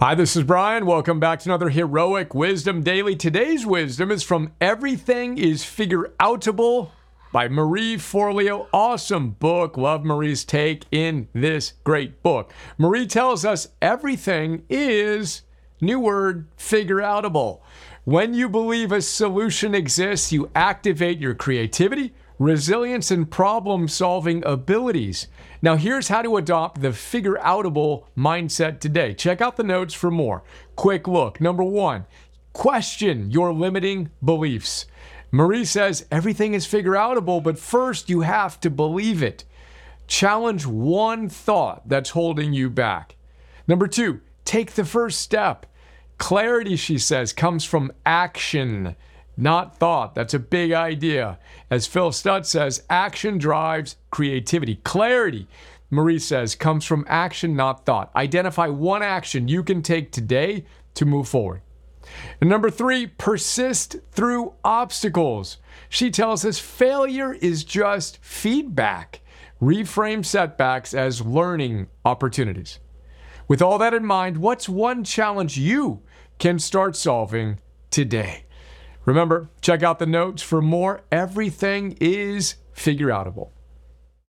Hi, this is Brian. Welcome back to another Heroic Wisdom Daily. Today's wisdom is from Everything is Figure-Outable by Marie Forleo. Awesome book. Love Marie's take in this great book. Marie tells us everything is, new word, figure-outable. When you believe a solution exists, you activate your creativity, resilience, and problem-solving abilities. Now, here's how to adopt the figure-outable mindset today. Check out the notes for more. Quick look. Number 1, question your limiting beliefs. Marie says everything is figure-outable, but first you have to believe it. Challenge one thought that's holding you back. Number 2, take the first step. Clarity, she says, comes from action, not thought. That's a big idea. As Phil Stutz says, action drives creativity. Clarity, Marie says, comes from action, not thought. Identify one action you can take today to move forward. And number 3, persist through obstacles. She tells us failure is just feedback. Reframe setbacks as learning opportunities. With all that in mind, what's one challenge you can start solving today? Remember, check out the notes for more. Everything is figure-outable.